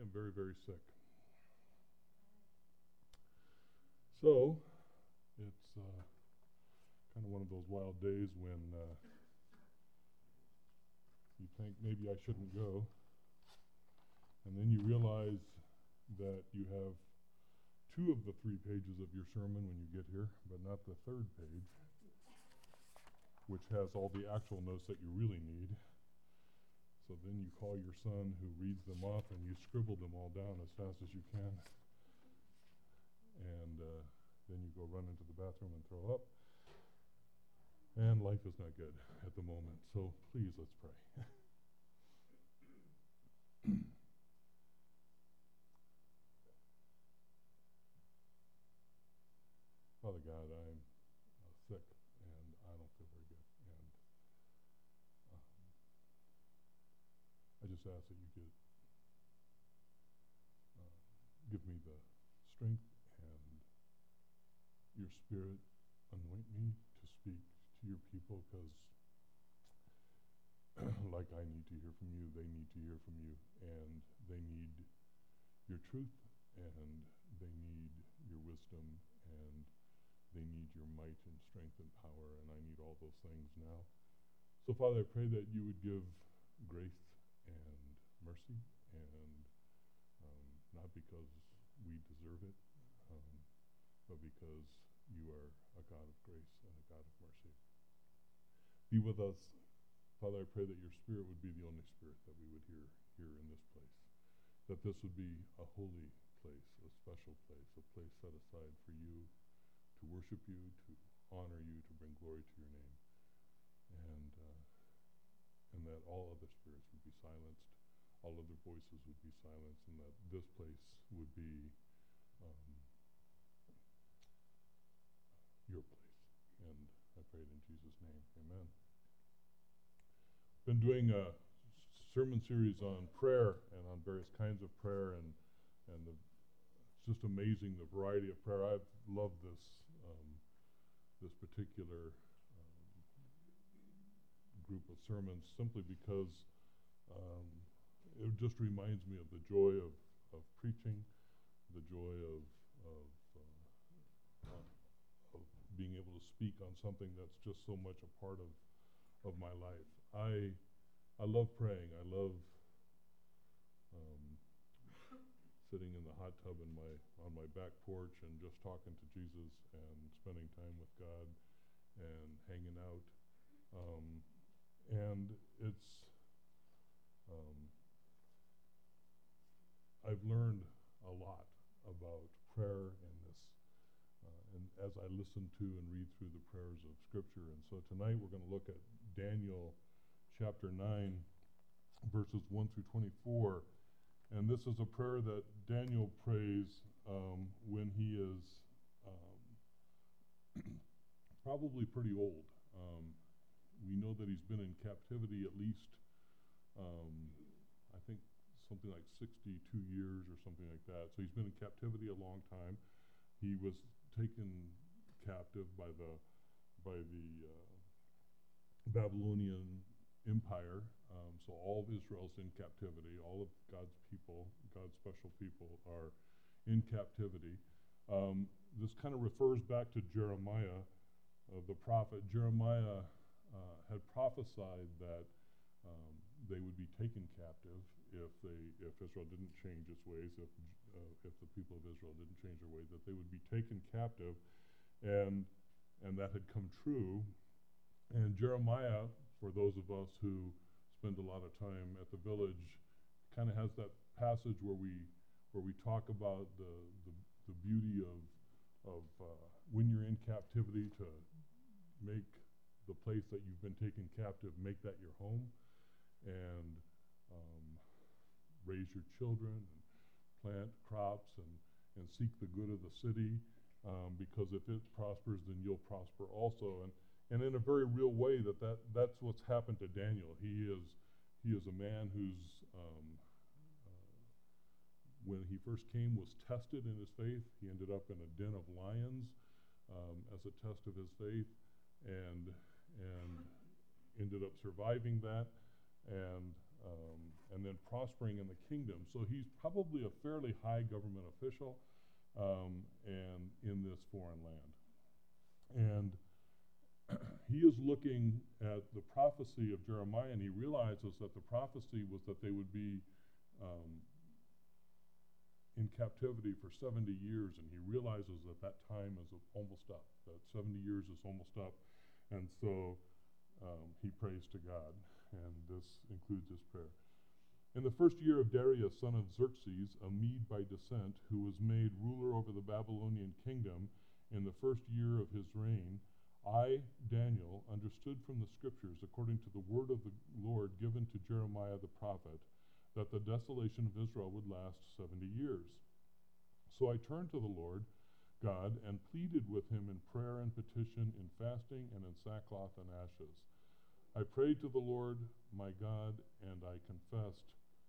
am very, very sick. So, it's kind of one of those wild days when you think maybe I shouldn't go, and then you realize that you have 2 of the 3 pages of your sermon when you get here, but not the 3rd page, which has all the actual notes that you really need. So then you call your son who reads them off and you scribble them all down as fast as you can. And then you go run into the bathroom and throw up. And life is not good at the moment. So please, let's pray. Father God, I'm sick and I don't feel very good. And I just ask that you give me the strength and your spirit, anoint me to speak to your people, because like I need to hear from you, they need to hear from you, and they need your truth, and they need your wisdom, and they need your might and strength and power, and I need all those things now. So Father, I pray that you would give grace and mercy, and not because we deserve it, but because you are a God of grace and a God of mercy. Be with us. Father, I pray that your spirit would be the only spirit that we would hear here in this place, that this would be a holy place, a special place, a place set aside for you, to worship you, to honor you, to bring glory to your name, and that all other spirits would be silenced, all other voices would be silenced, and that this place would be your place. And I pray it in Jesus' name. Amen. Been doing a sermon series on prayer and on various kinds of prayer, and it's just amazing the variety of prayer. I've loved this particular group of sermons simply because it just reminds me of the joy of preaching, the joy of being able to speak on something that's just so much a part of my life. I love praying. I love sitting in the hot tub on my back porch and just talking to Jesus and spending time with God and hanging out. And it's I've learned a lot about prayer in this, and as I listen to and read through the prayers of Scripture. And so tonight we're going to look at Daniel chapter 9, verses 1 through 24. And this is a prayer that Daniel prays when he is probably pretty old. We know that he's been in captivity at least, I think, something like 62 years or something like that. So he's been in captivity a long time. He was taken captive by the Babylonian Empire. So all of Israel's in captivity. All of God's people, God's special people, are in captivity. This kind of refers back to Jeremiah, the prophet. Jeremiah had prophesied that they would be taken captive if Israel didn't change its ways, if the people of Israel didn't change their ways, that they would be taken captive, and that had come true. And Jeremiah, for those of us who spend a lot of time at the village, kind of has that passage where we talk about the beauty of when you're in captivity, to make the place that you've been taken captive, make that your home, and raise your children, and plant crops, and seek the good of the city, because if it prospers, then you'll prosper also. And in a very real way, that's what's happened to Daniel. He is a man who's when he first came, was tested in his faith. He ended up in a den of lions as a test of his faith, and ended up surviving that. And and then prospering in the kingdom. So he's probably a fairly high government official, and in this foreign land. And he is looking at the prophecy of Jeremiah, and he realizes that the prophecy was that they would be in captivity for 70 years, and he realizes that that time is almost up, that 70 years is almost up. And so he prays to God, and this includes his prayer. In the first year of Darius, son of Xerxes, a Mede by descent, who was made ruler over the Babylonian kingdom in the first year of his reign, I, Daniel, understood from the scriptures, according to the word of the Lord given to Jeremiah the prophet, that the desolation of Israel would last 70 years. So I turned to the Lord God and pleaded with him in prayer and petition, in fasting and in sackcloth and ashes. I prayed to the Lord my God, and I confessed,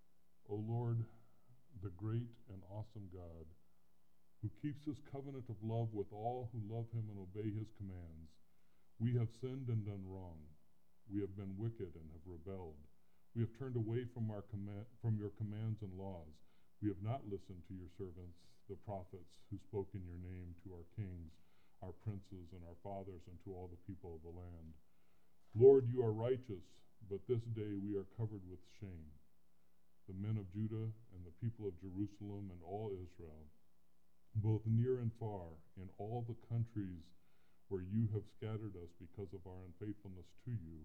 O Lord, the great and awesome God, who keeps his covenant of love with all who love him and obey his commands. We have sinned and done wrong. We have been wicked and have rebelled. We have turned away from your commands and laws. We have not listened to your servants, the prophets, who spoke in your name to our kings, our princes, and our fathers, and to all the people of the land. Lord, you are righteous, but this day we are covered with shame. The men of Judah and the people of Jerusalem and all Israel, both near and far, in all the countries where you have scattered us because of our unfaithfulness to you,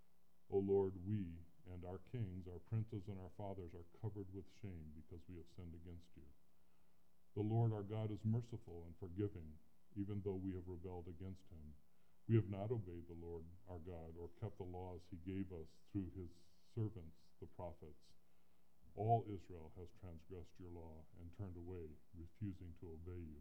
O Lord, we and our kings, our princes, and our fathers are covered with shame because we have sinned against you. The Lord our God is merciful and forgiving, even though we have rebelled against him. We have not obeyed the Lord our God or kept the laws he gave us through his servants, the prophets. All Israel has transgressed your law and turned away, refusing to obey you.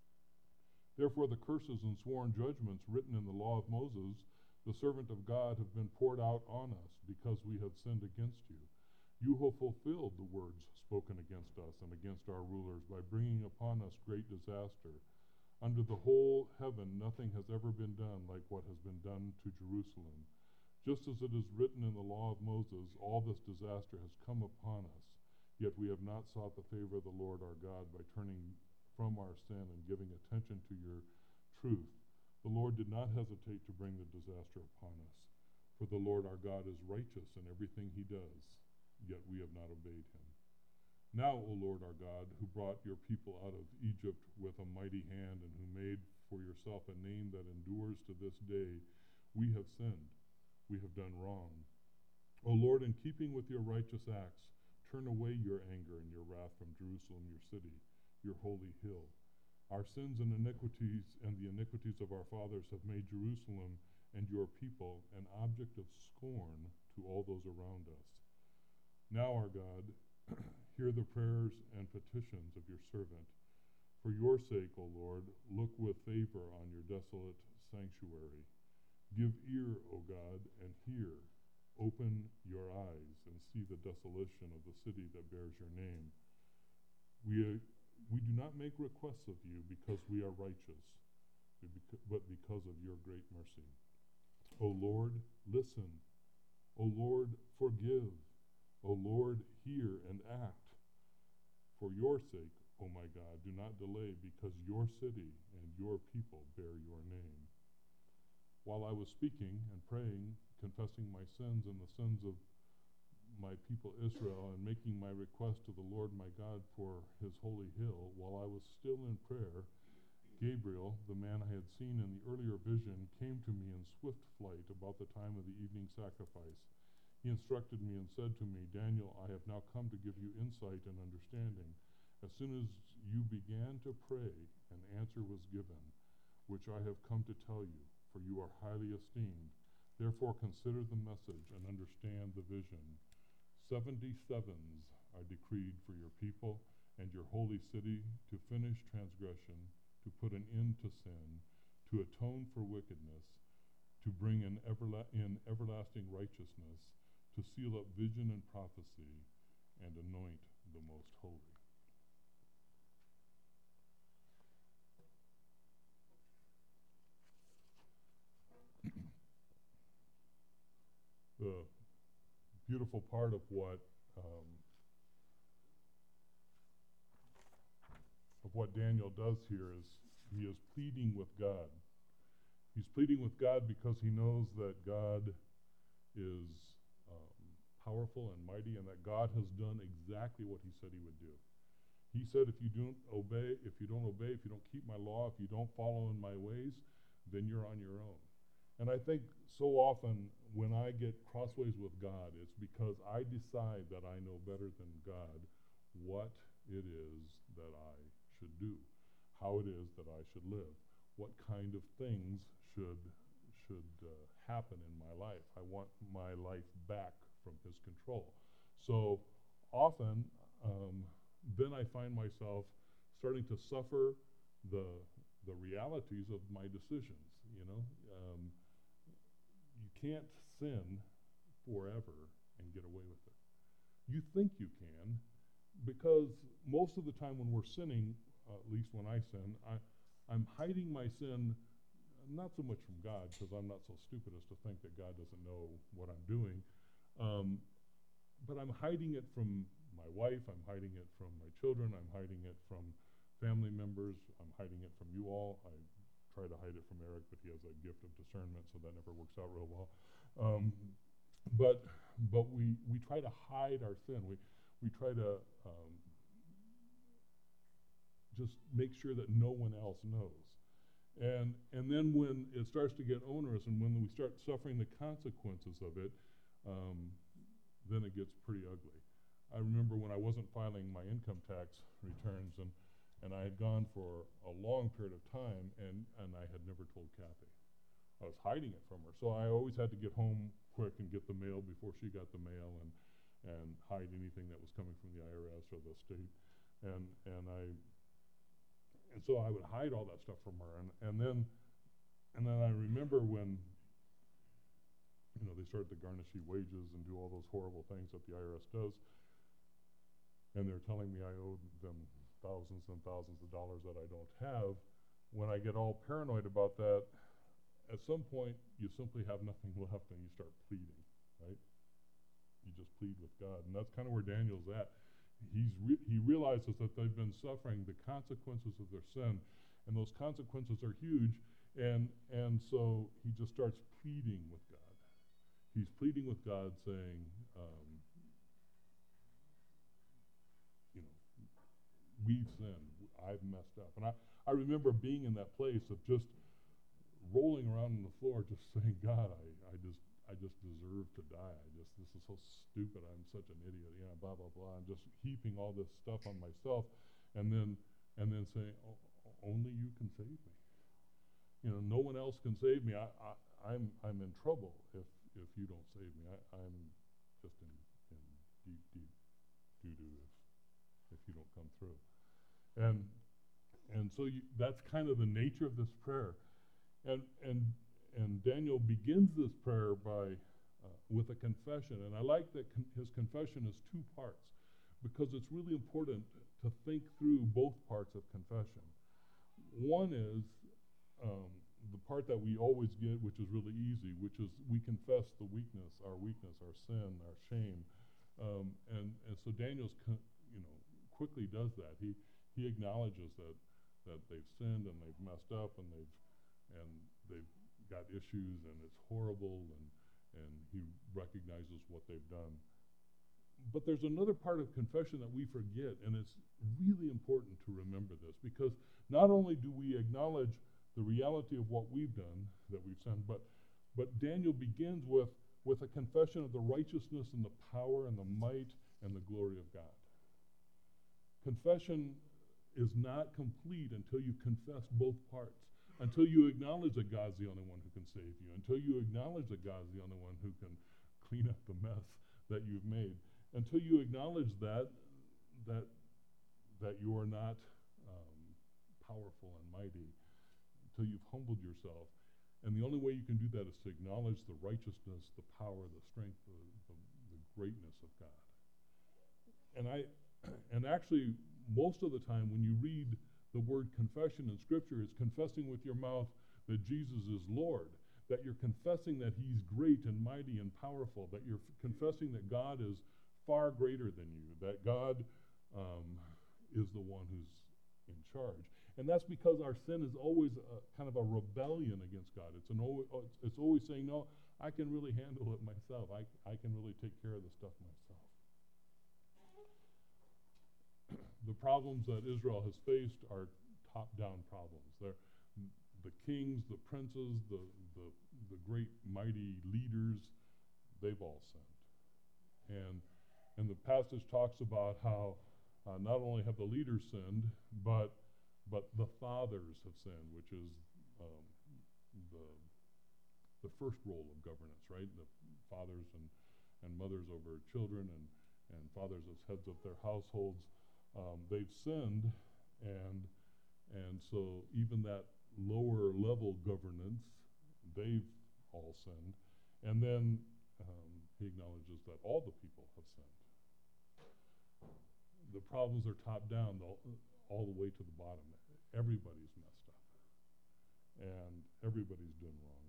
Therefore the curses and sworn judgments written in the law of Moses, the servant of God, have been poured out on us because we have sinned against you. You have fulfilled the words spoken against us and against our rulers by bringing upon us great disaster. Under the whole heaven nothing has ever been done like what has been done to Jerusalem. Just as it is written in the law of Moses, all this disaster has come upon us, yet we have not sought the favor of the Lord our God by turning from our sin and giving attention to your truth. The Lord did not hesitate to bring the disaster upon us, for the Lord our God is righteous in everything he does, yet we have not obeyed him. Now, O Lord our God, who brought your people out of Egypt with a mighty hand and who made for yourself a name that endures to this day, we have sinned. We have done wrong. O Lord, in keeping with your righteous acts, turn away your anger and your wrath from Jerusalem, your city, your holy hill. Our sins and iniquities and the iniquities of our fathers have made Jerusalem and your people an object of scorn to all those around us. Now, our God, hear the prayers and petitions of your servant. For your sake, O Lord, look with favor on your desolate sanctuary. Give ear, O God, and hear. Open your eyes and see the desolation of the city that bears your name. We do not make requests of you because we are righteous, but because of your great mercy. O Lord, listen. O Lord, forgive. O Lord, hear and act. For your sake, O my God, do not delay, because your city and your people bear your name. While I was speaking and praying, confessing my sins and the sins of my people Israel, and making my request to the Lord my God for his holy hill, while I was still in prayer, Gabriel, the man I had seen in the earlier vision, came to me in swift flight about the time of the evening sacrifice. He instructed me and said to me, Daniel, I have now come to give you insight and understanding. As soon as you began to pray, an answer was given, which I have come to tell you, for you are highly esteemed. Therefore consider the message and understand the vision. 77s are decreed for your people and your holy city, to finish transgression, to put an end to sin, to atone for wickedness, to bring in everlasting righteousness, to seal up vision and prophecy, and anoint the most holy. The beautiful part of what Daniel does here is he is pleading with God. He's pleading with God because he knows that God is powerful and mighty, and that God has done exactly what he said he would do. He said, if you don't obey, if you don't keep my law, if you don't follow in my ways, then you're on your own. And I think so often when I get crossways with God, it's because I decide that I know better than God what it is that I should do, how it is that I should live, what kind of things should happen in my life. I want my life back from his control. So often, then I find myself starting to suffer the realities of my decisions. You can't sin forever and get away with it. You think you can, because most of the time when we're sinning, at least when I sin, I'm hiding my sin, not so much from God, because I'm not so stupid as to think that God doesn't know what I'm doing, but I'm hiding it from my wife, I'm hiding it from my children, I'm hiding it from family members, I'm hiding it from you all. I try to hide it from Eric, but he has a gift of discernment, so that never works out real well. But we try to hide our sin. We try to just make sure that no one else knows. And then when it starts to get onerous, and when we start suffering the consequences of it, then it gets pretty ugly. I remember when I wasn't filing my income tax returns, and I had gone for a long period of time, and I had never told Kathy. I was hiding it from her. So I always had to get home quick and get the mail before she got the mail, and hide anything that was coming from the IRS or the state. And so I would hide all that stuff from her. And then I remember when they started to garnish your wages and do all those horrible things that the IRS does, and they're telling me I owed them thousands and thousands of dollars that I don't have. When I get all paranoid about that, at some point you simply have nothing left and you start pleading, right? You just plead with God, and that's kind of where Daniel's at. He realizes that they've been suffering the consequences of their sin, and those consequences are huge, and so he just starts pleading with God. He's pleading with God, saying, we've sinned, I've messed up. And I remember being in that place of just rolling around on the floor, just saying, God, I just deserve to die. This is so stupid. I'm such an idiot. Blah blah blah. I'm just heaping all this stuff on myself, and then saying, only you can save me. No one else can save me. I'm in trouble if you don't save me. I'm just in deep doo-doo if you don't come through. And so that's kind of the nature of this prayer. And Daniel begins this prayer with a confession. And I like that his confession is two parts, because it's really important to think through both parts of confession. One is the part that we always get, which is really easy, which is we confess our weakness, our sin, our shame. And so Daniel's quickly does that. He acknowledges that they've sinned and they've messed up and they've got issues and it's horrible, and he recognizes what they've done. But there's another part of confession that we forget, and it's really important to remember this, because not only do we acknowledge the reality of what we've done, that we've sinned, but Daniel begins with a confession of the righteousness and the power and the might and the glory of God. Confession is not complete until you confess both parts, until you acknowledge that God's the only one who can save you, until you acknowledge that God's the only one who can clean up the mess that you've made, until you acknowledge that you are not powerful and mighty, until you've humbled yourself. And the only way you can do that is to acknowledge the righteousness, the power, the strength, the greatness of God. And actually, most of the time when you read the word confession in Scripture, it's confessing with your mouth that Jesus is Lord. that you're confessing that he's great and mighty and powerful, that you're confessing that God is far greater than you, that God is the one who's in charge. And that's because our sin is always kind of a rebellion against God. It's always saying, no, I can really handle it myself. I can really take care of this stuff myself. The problems that Israel has faced are top-down problems. They're the kings, the princes, the great mighty leaders, they've all sinned. And the passage talks about how not only have the leaders sinned, but the fathers have sinned, which is the first role of governance, right? The fathers and mothers over children and fathers as heads of their households. They've sinned, and so even that lower level governance, they've all sinned. And then he acknowledges that all the people have sinned. The problems are top down, all the way to the bottom. Everybody's messed up, and everybody's doing wrong.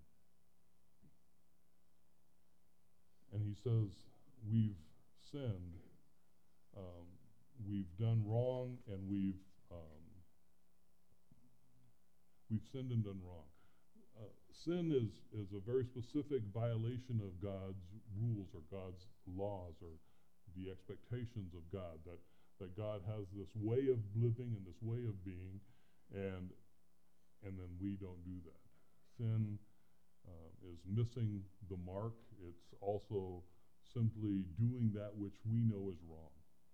And he says, we've sinned, we've done wrong, and we've sinned and done wrong. Sin is a very specific violation of God's rules or God's laws or the expectations of God, that God has this way of living and this way of being, and then we don't do that. Sin is missing the mark. It's also simply doing that which we know is wrong.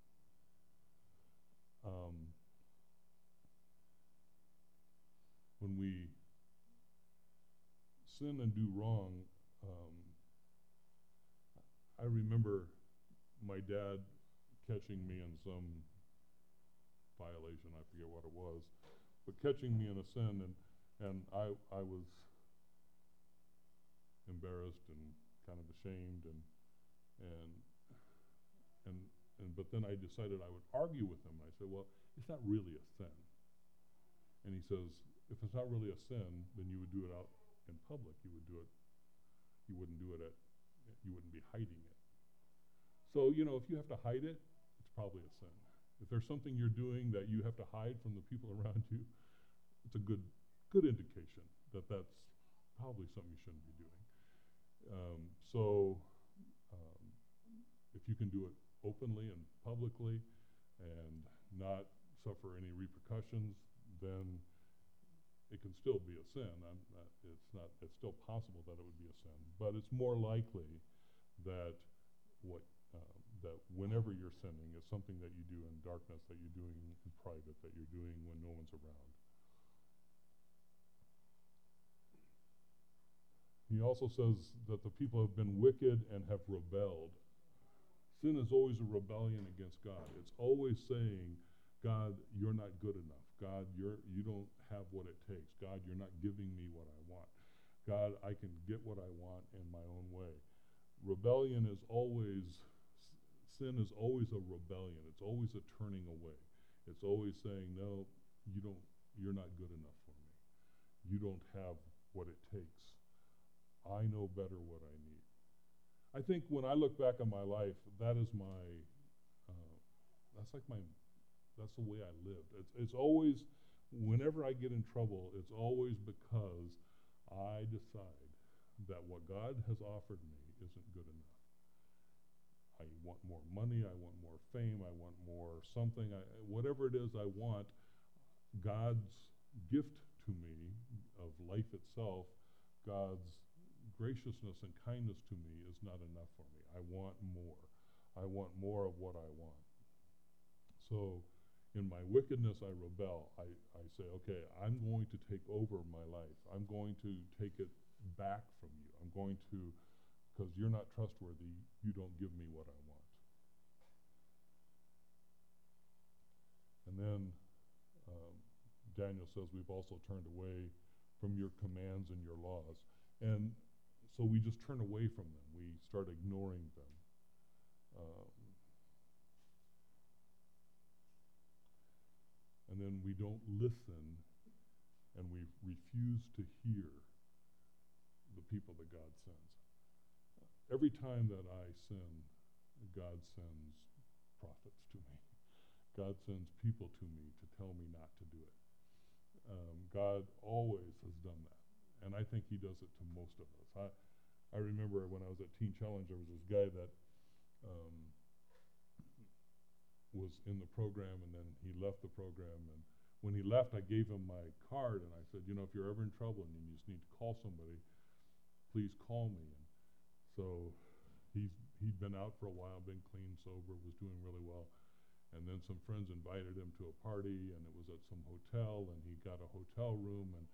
When we sin and do wrong, I remember my dad catching me in some violation, I forget what it was, but catching me in a sin, and I was embarrassed and kind of ashamed, but then I decided I would argue with him. I said, well, it's not really a sin. And he says, if it's not really a sin, then you would do it out in public. You wouldn't do it you wouldn't be hiding it. So, if you have to hide it, it's probably a sin. If there's something you're doing that you have to hide from the people around you, it's a good indication that that's probably something you shouldn't be doing. If you can do it openly and publicly and not suffer any repercussions, then it can still be a sin. It's still possible that it would be a sin, but it's more likely that that whenever you're sinning, it's something that you do in darkness, that you're doing in private, that you're doing when no one's around. He also says that the people have been wicked and have rebelled. Sin is always a rebellion against God. It's always saying, God, you're not good enough. God, you don't have what it takes. God, you're not giving me what I want. God, I can get what I want in my own way. Sin is always a rebellion. It's always a turning away. It's always saying, no, you're not good enough for me. You don't have what it takes. I know better what I need. I think when I look back on my life, that's the way I lived. It's always, whenever I get in trouble, it's always because I decide that what God has offered me isn't good enough. I want more money, I want more fame, I want more something, whatever it is I want, God's gift to me of life itself, God's graciousness and kindness to me is not enough for me. I want more. I want more of what I want. So in my wickedness, I rebel. I say, okay, I'm going to take over my life. I'm going to take it back from you. I'm going to, because you're not trustworthy, you don't give me what I want. And then Daniel says we've also turned away from your commands and your laws. And so we just turn away from them. We start ignoring them. And then we don't listen, and we refuse to hear the people that God sends. Every time that I sin, God sends prophets to me. God sends people to me to tell me not to do it. God always has done that, and I think he does it to most of us. I remember when I was at Teen Challenge, there was this guy that was in the program, and then he left the program, and when he left, I gave him my card, and I said, if you're ever in trouble and you just need to call somebody, please call me. And so he'd been out for a while, been clean, sober, was doing really well. And then some friends invited him to a party, and it was at some hotel, and he got a hotel room, and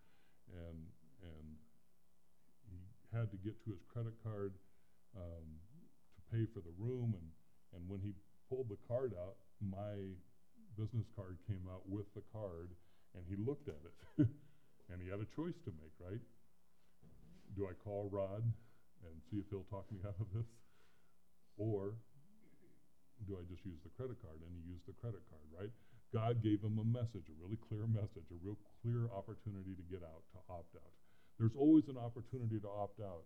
he had to get to his credit card to pay for the room, and when he pulled the card out, my business card came out with the card, and he looked at it, and he had a choice to make, right? Do I call Rod and see if he'll talk me out of this, or do I just use the credit card? And he used the credit card, right? God gave him a message, a really clear message, a real clear opportunity to get out, to opt out. There's always an opportunity to opt out,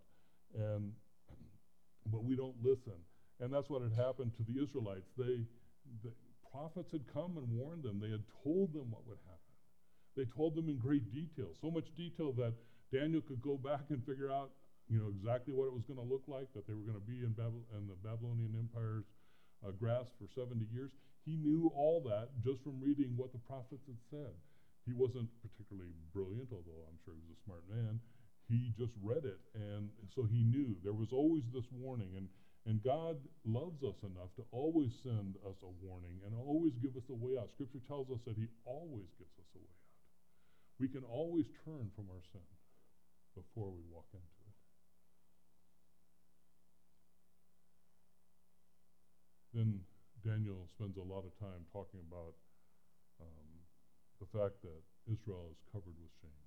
but we don't listen. And that's what had happened to the Israelites. The prophets had come and warned them. They had told them what would happen. They told them in great detail, so much detail that Daniel could go back and figure out, exactly what it was going to look like, that they were going to be in the Babylonian Empire's grasp for 70 years. He knew all that just from reading what the prophets had said. He wasn't particularly brilliant, although I'm sure he was a smart man. He just read it, and so he knew. There was always this warning, and God loves us enough to always send us a warning and always give us a way out. Scripture tells us that he always gives us a way out. We can always turn from our sin before we walk into it. Then Daniel spends a lot of time talking about the fact that Israel is covered with shame.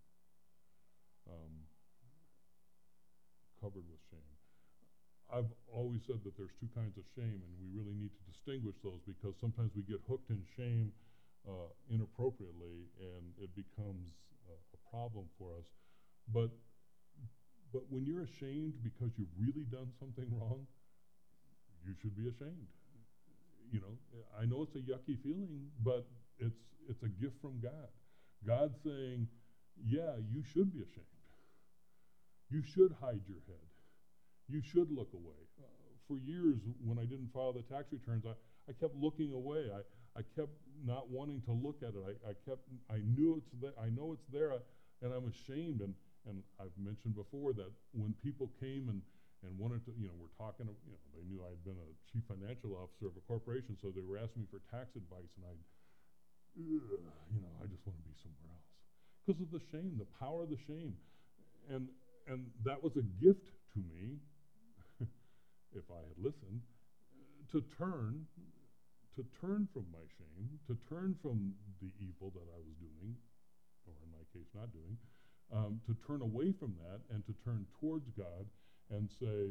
Covered with shame. I've always said that there's two kinds of shame, and we really need to distinguish those, because sometimes we get hooked in shame inappropriately, and it becomes a problem for us. But when you're ashamed because you've really done something wrong, you should be ashamed. I know it's a yucky feeling, but it's a gift from God. God's saying, yeah, you should be ashamed. You should hide your head. You should look away. For years, when I didn't file the tax returns, I kept looking away. I kept not wanting to look at it. I knew it's there. I know it's there, and I'm ashamed. And I've mentioned before that when people came and wanted to, we're talking, they knew I'd been a chief financial officer of a corporation, so they were asking me for tax advice, and I just want to be somewhere else. Because of the shame, the power of the shame. And that was a gift to me, if I had listened, to turn from my shame, to turn from the evil that I was doing, or in my case not doing, to turn away from that and to turn towards God and say,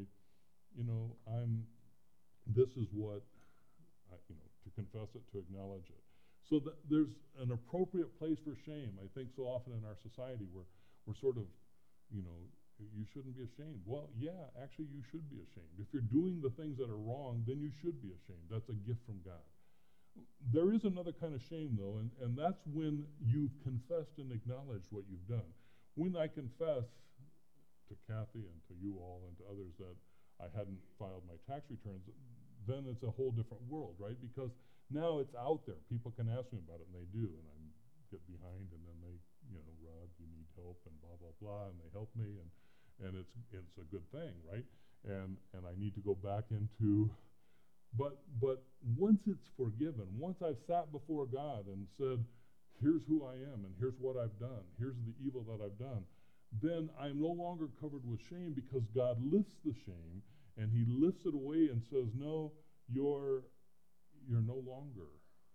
this is what, to confess it, to acknowledge it. So that there's an appropriate place for shame. I think so often in our society we're sort of, you shouldn't be ashamed. Well, yeah, actually you should be ashamed. If you're doing the things that are wrong, then you should be ashamed. That's a gift from God. There is another kind of shame, though, and that's when you've confessed and acknowledged what you've done. When I confess to Kathy and to you all and to others that I hadn't filed my tax returns, then it's a whole different world, right? Because now it's out there. People can ask me about it, and they do, and I get behind, and then they, Rod, you need help, and blah, blah, blah, and they help me, and it's a good thing, right? And I need to go back into, but once it's forgiven, once I've sat before God and said, here's who I am, and here's what I've done, here's the evil that I've done, then I'm no longer covered with shame, because God lifts the shame, and he lifts it away and says, no, you're no longer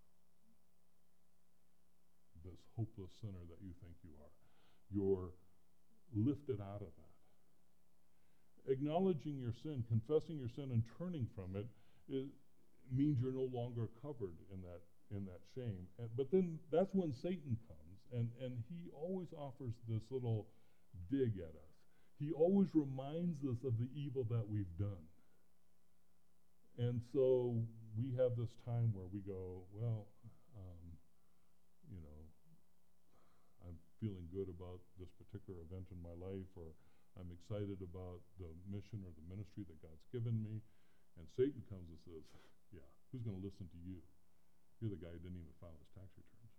this hopeless sinner that you think you are. You're lifted out of that. Acknowledging your sin, confessing your sin, and turning from it, means you're no longer covered in that shame. But then that's when Satan comes, and he always offers this little dig at us. he always reminds us of the evil that we've done. And so we have this time where we go, well, you know, I'm feeling good about this particular event in my life, or I'm excited about the mission or the ministry that God's given me. And Satan comes and says, yeah, who's going to listen to you? You're the guy who didn't even file his tax returns.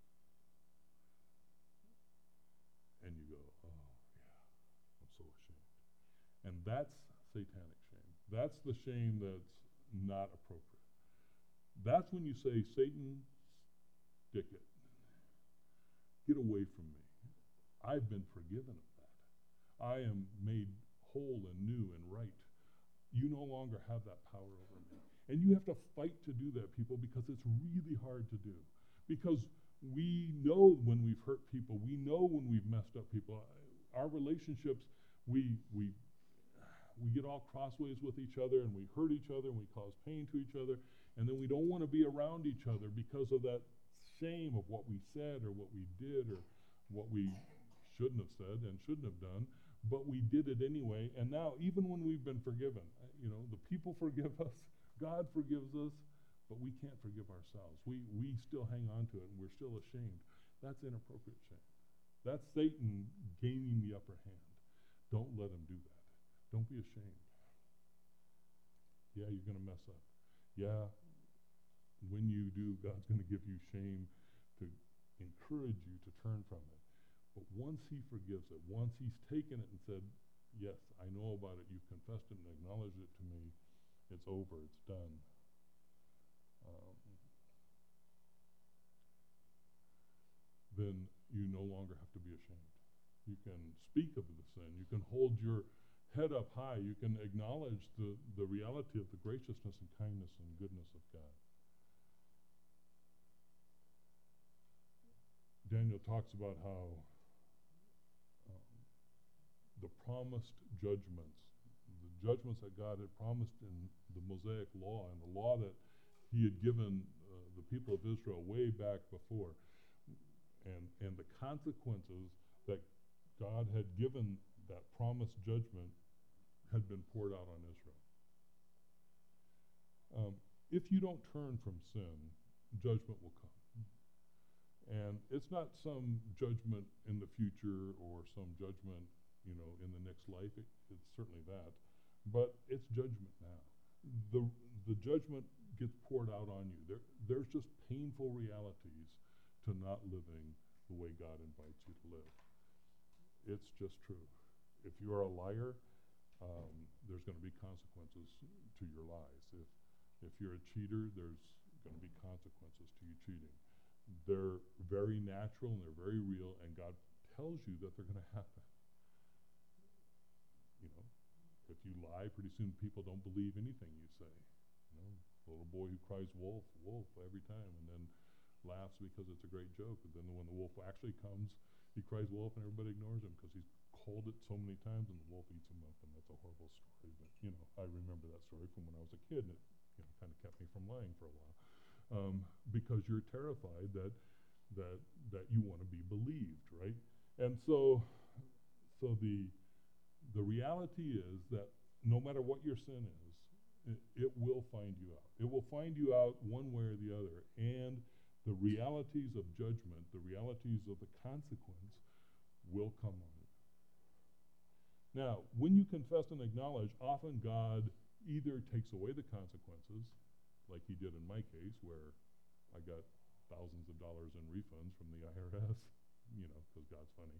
And you go, oh, yeah, I'm so ashamed. And that's satanic shame. That's the shame that's not appropriate. That's when you say, Satan, stick it. Get away from me. I've been forgiven of that. I am made whole and new and right. You no longer have that power over me. And you have to fight to do that, people, because it's really hard to do. Because we know when we've hurt people. We know when we've messed up people. Our relationships, we get all crossways with each other, and we hurt each other, and we cause pain to each other, and then we don't want to be around each other because of that shame of what we said or what we did or what we shouldn't have said and shouldn't have done, but we did it anyway. And now, even when we've been forgiven, the people forgive us, God forgives us, but we can't forgive ourselves. We still hang on to it, and we're still ashamed. That's inappropriate shame. That's Satan gaining the upper hand. Don't let him do that. Don't be ashamed. Yeah, you're going to mess up. Yeah, when you do, God's going to give you shame to encourage you to turn from it. But once he forgives it, once he's taken it and said, yes, I know about it, you've confessed it and acknowledged it to me, it's over, it's done. Then you no longer have to be ashamed. You can speak of the sin. You can hold your head up high. You can acknowledge the reality of the graciousness and kindness and goodness of God. Daniel talks about how the promised judgments, the judgments that God had promised in the Mosaic law and the law that he had given the people of Israel way back before, and the consequences that God had given that promised judgment had been poured out on Israel. If you don't turn from sin, judgment will come. And it's not some judgment in the future or some judgment, in the next life. It's certainly that. But it's judgment now. The judgment gets poured out on you. There's just painful realities to not living the way God invites you to live. It's just true. If you're a liar, there's going to be consequences to your lies. If you're a cheater, there's going to be consequences to you cheating. They're very natural and they're very real, and God tells you that they're going to happen. If you lie, pretty soon people don't believe anything you say. The little boy who cries wolf, wolf every time, and then laughs because it's a great joke. But then when the wolf actually comes, he cries wolf, and everybody ignores him because he's called it so many times, and the wolf eats him up, and that's a horrible story. But I remember that story from when I was a kid, and it kind of kept me from lying for a while, because you're terrified that you want to be believed, right? And so the reality is that no matter what your sin is, it will find you out. It will find you out one way or the other. And the realities of judgment, the realities of the consequence will come on you. Now, when you confess and acknowledge, often God either takes away the consequences, like he did in my case, where I got thousands of dollars in refunds from the IRS, because God's funny.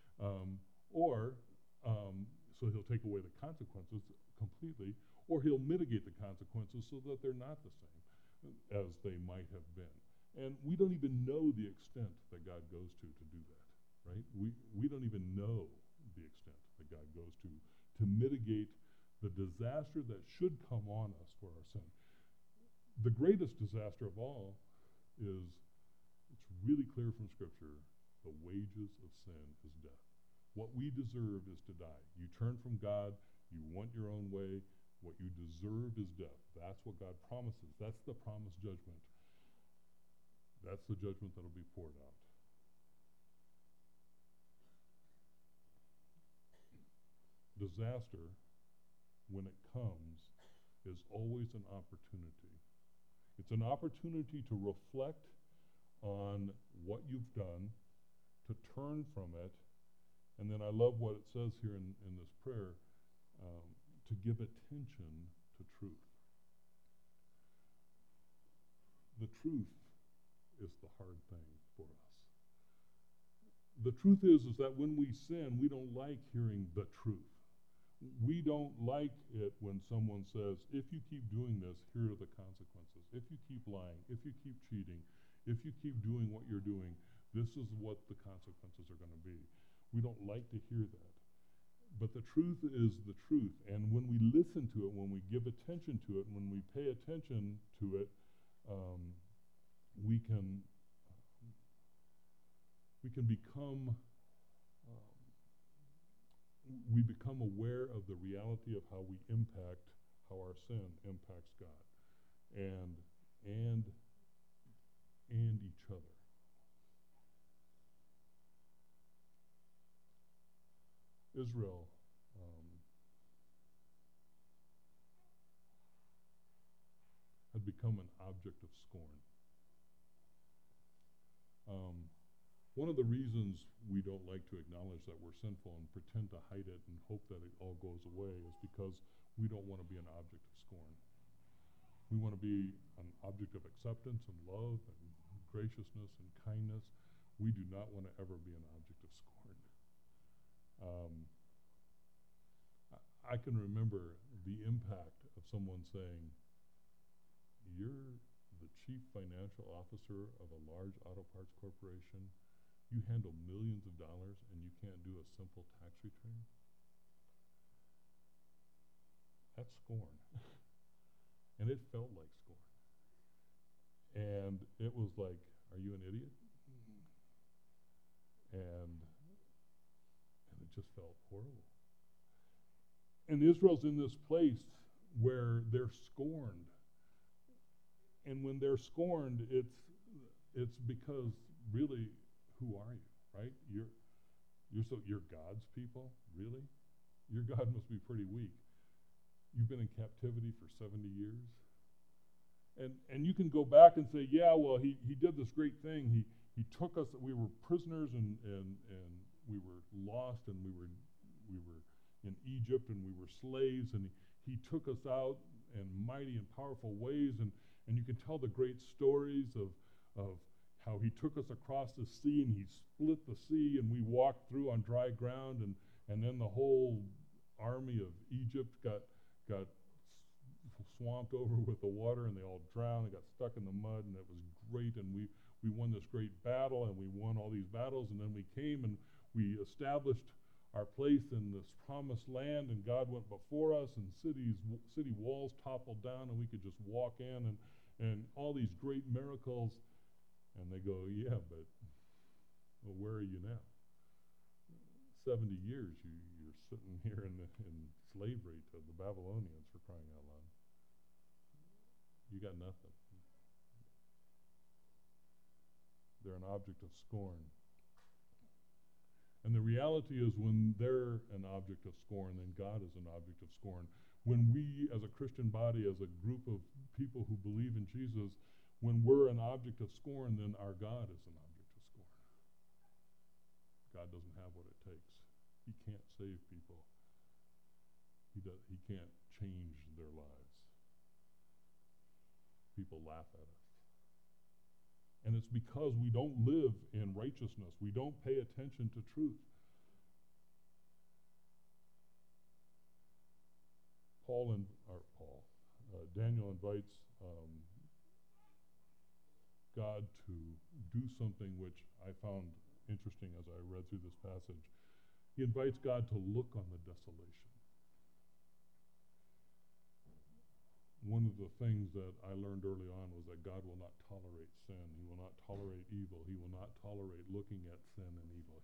So he'll take away the consequences completely, or he'll mitigate the consequences so that they're not the same as they might have been. And we don't even know the extent that God goes to do that, right? We don't even know the extent that God goes to mitigate the disaster that should come on us for our sin. The greatest disaster of all is, it's really clear from Scripture, the wages of sin is death. What we deserve is to die. You turn from God, you want your own way, what you deserve is death. That's what God promises. That's the promised judgment. That's the judgment that will be poured out. disaster, when it comes, is always an opportunity. It's an opportunity to reflect on what you've done, to turn from it, and then I love what it says here in this prayer, to give attention to truth. The truth is the hard thing for us. The truth is that when we sin, we don't like hearing the truth. We don't like it when someone says, if you keep doing this, here are the consequences. If you keep lying, if you keep cheating, if you keep doing what you're doing, this is what the consequences are going to be. We don't like to hear that. But the truth is the truth. And when we listen to it, when we give attention to it, when we pay attention to it, we can become we become aware of the reality of how our sin impacts God and each other. Israel had become an object of scorn. One of the reasons we don't like to acknowledge that we're sinful and pretend to hide it and hope that it all goes away is because we don't want to be an object of scorn. We want to be an object of acceptance and love and graciousness and kindness. We do not want to ever be an object of scorn. I can remember the impact of someone saying, "You're the chief financial officer of a large auto parts corporation. You handle millions of dollars and you can't do a simple tax return?" That's scorn. And it felt like scorn. And it was like, are you an idiot? And it just felt horrible. And Israel's in this place where they're scorned. And when they're scorned, it's because really, who are you, right? You're God's people, really? Your God must be pretty weak. You've been in captivity for 70 years. And you can go back and say, yeah, well, he did this great thing. He took us, we were prisoners and we were lost and we were in Egypt and we were slaves, and he took us out in mighty and powerful ways, and you can tell the great stories of how he took us across the sea and he split the sea and we walked through on dry ground, and then the whole army of Egypt got swamped over with the water and they all drowned and got stuck in the mud, and it was great, and we won this great battle and we won all these battles, and then we came and we established our place in this promised land, and God went before us, and city walls toppled down and we could just walk in, and all these great miracles. And they go, yeah, but well, where are you now? 70 years you're sitting here in slavery to the Babylonians, for crying out loud. You got nothing. They're an object of scorn. And the reality is, when they're an object of scorn, then God is an object of scorn. When we, as a Christian body, as a group of people who believe in Jesus, when we're an object of scorn, then our God is an object of scorn. God doesn't have what it takes. He can't save people. He can't change their lives. People laugh at us. And it's because we don't live in righteousness. We don't pay attention to truth. Daniel invites God to do something which I found interesting as I read through this passage. He invites God to look on the desolation. One of the things that I learned early on was that God will not tolerate sin. He will not tolerate evil. He will not tolerate looking at sin and evil.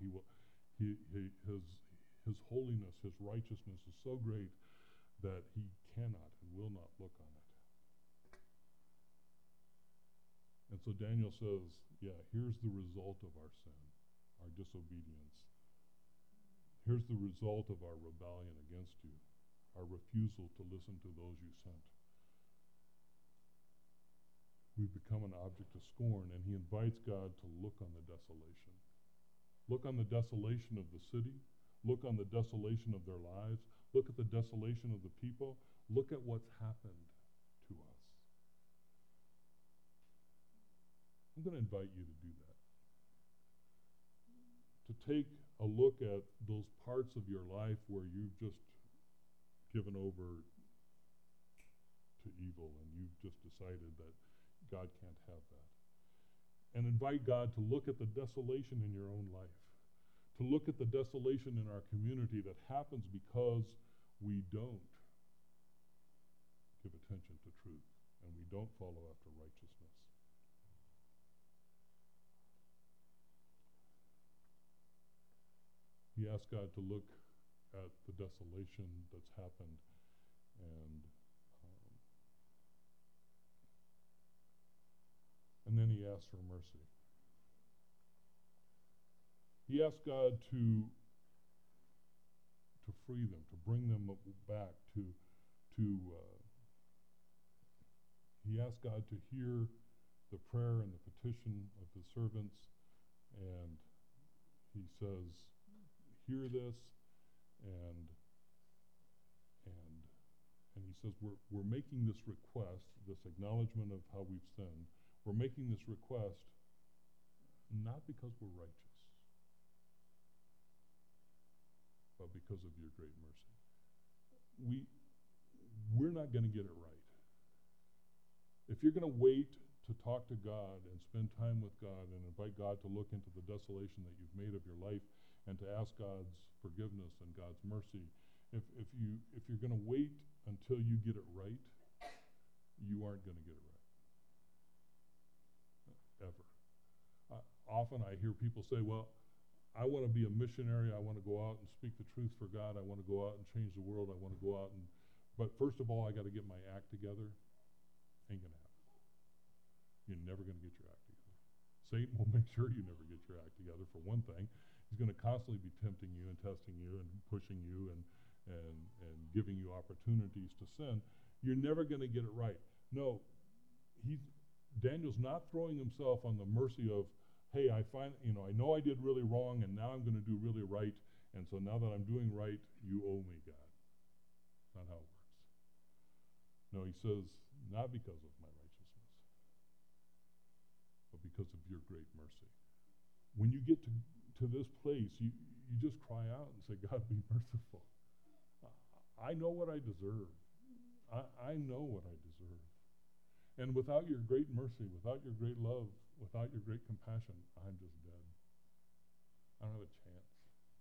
His holiness, his righteousness is so great that he cannot and will not look on it. And so Daniel says, yeah, here's the result of our sin, our disobedience. here's the result of our rebellion against you, our refusal to listen to those you sent. We've become an object of scorn, and he invites God to look on the desolation. Look on the desolation of the city. Look on the desolation of their lives. Look at the desolation of the people. Look at what's happened to us. I'm going to invite you to do that. To take a look at those parts of your life where you've just given over to evil and you've just decided that God can't have that. And invite God to look at the desolation in your own life, to look at the desolation in our community that happens because we don't give attention to truth and we don't follow after righteousness. He asked God to look at the desolation that's happened and then he asked for mercy. He asked God to free them, to bring them back, he asked God to hear the prayer and the petition of his servants, and he says, hear this, and he says, we're making this request, this acknowledgement of how we've sinned. We're making this request not because we're righteous, but because of your great mercy. We're not going to get it right. If you're going to wait to talk to God and spend time with God and invite God to look into the desolation that you've made of your life and to ask God's forgiveness and God's mercy, if you're going to wait until you get it right, you aren't going to get it right. Ever. Often I hear people say, well, I want to be a missionary. I want to go out and speak the truth for God. I want to go out and change the world. I want to go out but first of all, I got to get my act together. Ain't going to happen. You're never going to get your act together. Satan will make sure you never get your act together, for one thing. He's going to constantly be tempting you and testing you and pushing you and giving you opportunities to sin. You're never going to get it right. No, Daniel's not throwing himself on the mercy of, hey, I know I did really wrong, and now I'm going to do really right, and so now that I'm doing right, you owe me, God. That's not how it works. No, he says, not because of my righteousness, but because of your great mercy. When you get to this place, you just cry out and say, God, be merciful. I know what I deserve. I know what I deserve. And without your great mercy, without your great love, without your great compassion, I'm just dead. I don't have a chance.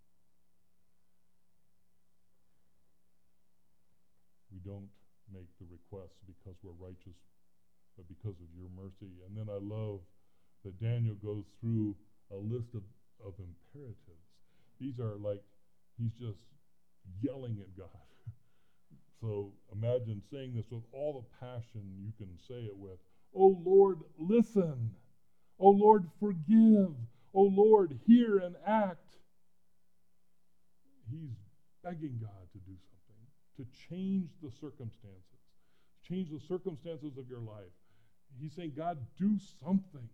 We don't make the requests because we're righteous, but because of your mercy. And then I love that Daniel goes through a list of imperatives. These are like, he's just yelling at God. So imagine saying this with all the passion you can say it with. Oh Lord, listen. Oh Lord, forgive. Oh Lord, hear and act. He's begging God to do something, to change the circumstances. Change the circumstances of your life. He's saying, God, do something.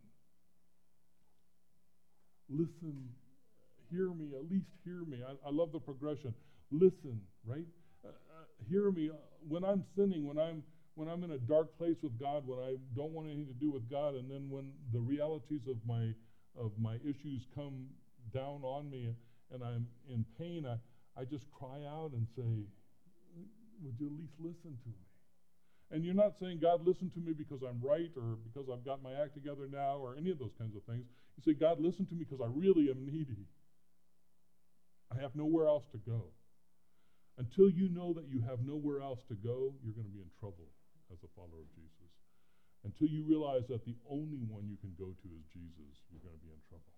Listen, hear me, at least hear me. I love the progression. Listen, right? Hear me when I'm sinning, when I'm in a dark place with God, when I don't want anything to do with God, and then when the realities of my issues come down on me and I'm in pain, I just cry out and say, would you at least listen to me? And you're not saying, God, listen to me because I'm right or because I've got my act together now or any of those kinds of things. You say, God, listen to me because I really am needy. I have nowhere else to go. Until you know that you have nowhere else to go, you're going to be in trouble as a follower of Jesus. Until you realize that the only one you can go to is Jesus, you're going to be in trouble.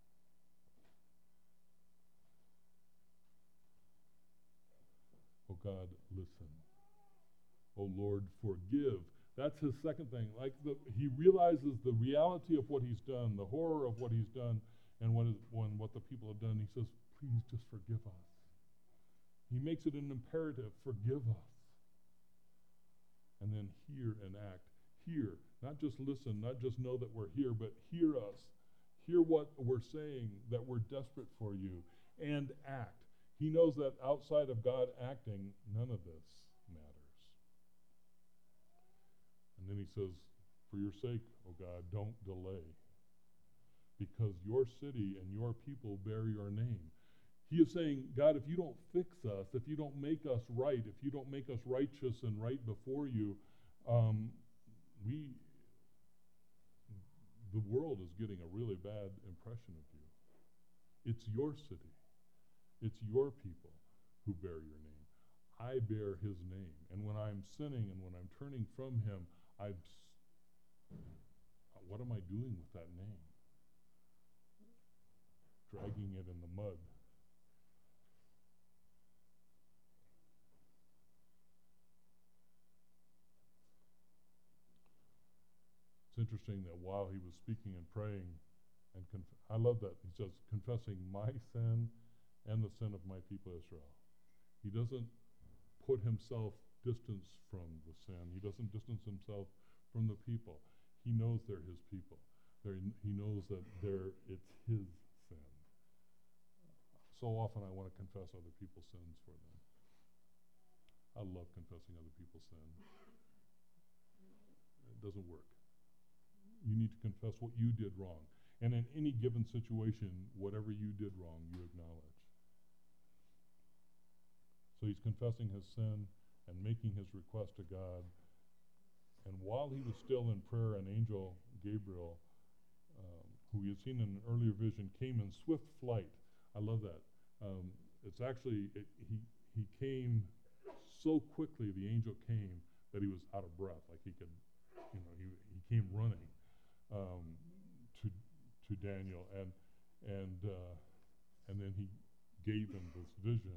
Oh God, listen. Oh Lord, forgive. That's his second thing. He realizes the reality of what he's done, the horror of what he's done, and what the people have done. He says, please just forgive us. He makes it an imperative, forgive us. And then hear and act. Hear, not just listen, not just know that we're here, but hear us. Hear what we're saying, that we're desperate for you, and act. He knows that outside of God acting, none of this matters. And then he says, for your sake, O God, don't delay, because your city and your people bear your name. He is saying, God, if you don't fix us, if you don't make us right, if you don't make us righteous and right before you, the world is getting a really bad impression of you. It's your city. It's your people who bear your name. I bear his name. And when I'm sinning and when I'm turning from him, what am I doing with that name? Dragging it in the mud. It's interesting that while he was speaking and praying, and I love that, he says, confessing my sin and the sin of my people Israel. He doesn't put himself distance from the sin. He doesn't distance himself from the people. He knows they're his people. He knows that it's his sin. So often I want to confess other people's sins for them. I love confessing other people's sin. It doesn't work. You need to confess what you did wrong. And in any given situation, whatever you did wrong, you acknowledge. So he's confessing his sin and making his request to God. And while he was still in prayer, an angel, Gabriel, who he had seen in an earlier vision, came in swift flight. I love that. It's actually, he came so quickly, the angel came, that he was out of breath. Like he could, he came running to Daniel, and then he gave him this vision.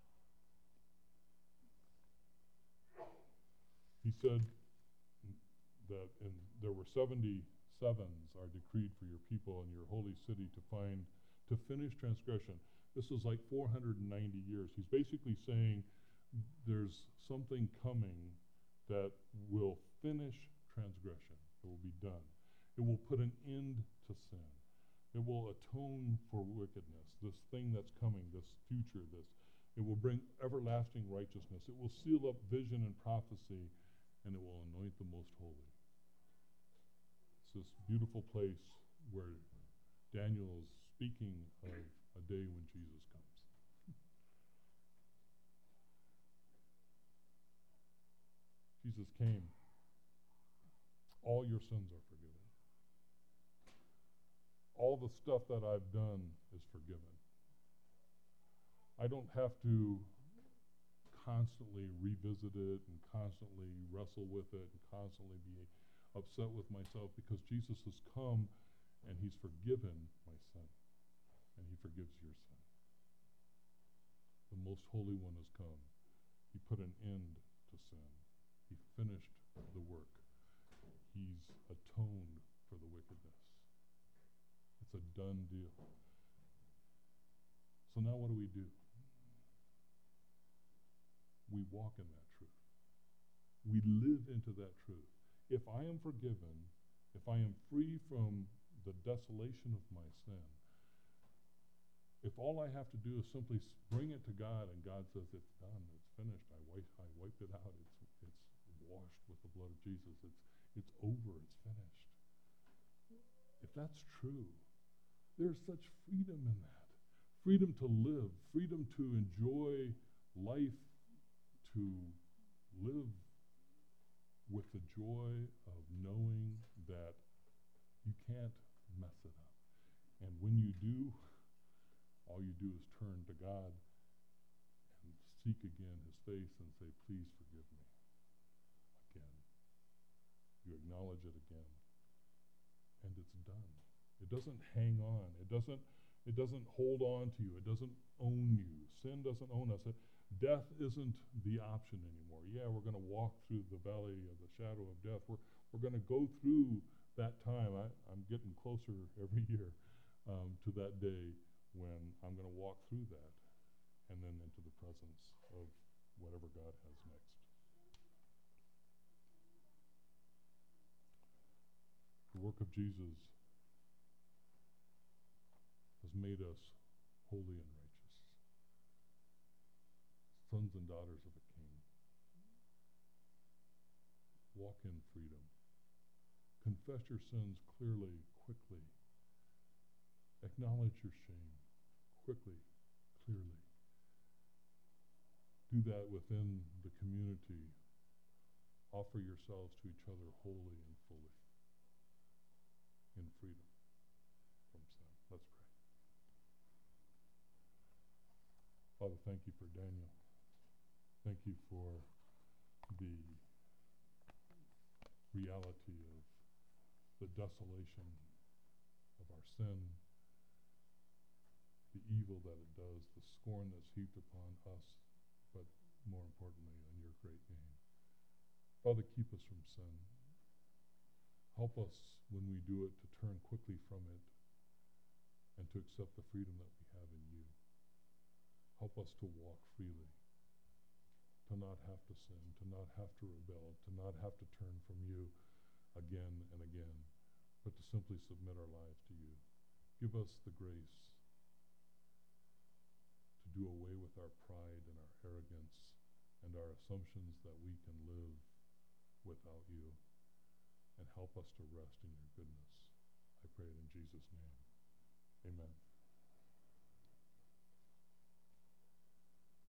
He said that there were 70 sevens are decreed for your people and your holy city to finish transgression. This is like 490 years. He's basically saying there's something coming that will finish transgression. It will be done. It will put an end to sin. It will atone for wickedness, this thing that's coming, this future, it will bring everlasting righteousness. It will seal up vision and prophecy, and it will anoint the most holy. It's this beautiful place where Daniel is speaking of a day when Jesus comes. Jesus came. All your sins are forgiven. All the stuff that I've done is forgiven. I don't have to constantly revisit it and constantly wrestle with it and constantly be upset with myself, because Jesus has come and he's forgiven my sin, and he forgives your sin. The most holy one has come. He put an end to sin. He finished the work. He's atoned for the wickedness. It's a done deal. So now what do? We walk in that truth. We live into that truth. If I am forgiven, if I am free from the desolation of my sin, if all I have to do is simply bring it to God and God says it's done, it's finished, I wiped it out, it's washed with the blood of Jesus, it's over, it's finished. If that's true, there's such freedom in that. Freedom to live, freedom to enjoy life, to live with the joy of knowing that you can't mess it up. And when you do, all you do is turn to God and seek again his face and say, please forgive me. Again. You acknowledge it again. And it's done. It doesn't hang on. It doesn't hold on to you. It doesn't own you. Sin doesn't own us. Death isn't the option anymore. Yeah, we're going to walk through the valley of the shadow of death. We're going to go through that time. I'm getting closer every year to that day when I'm going to walk through that and then into the presence of whatever God has next. The work of Jesus has made us holy and righteous, sons and daughters of a king. Walk in freedom. Confess your sins clearly, quickly. Acknowledge your shame quickly, clearly. Do that within the community. Offer yourselves to each other wholly and fully in freedom from sin. Let's pray. Father, thank you for Daniel. Thank you for the reality of the desolation of our sin, the evil that it does, the scorn that's heaped upon us, but more importantly, on your great name. Father, keep us from sin. Help us when we do it to turn quickly from it and to accept the freedom that we have in you. Help us to walk freely, to not have to sin, to not have to rebel, to not have to turn from you again and again, but to simply submit our lives to you. Give us the grace to do away with our pride and our arrogance and our assumptions that we can live without you, and help us to rest in your goodness. I pray it in Jesus' name. Amen.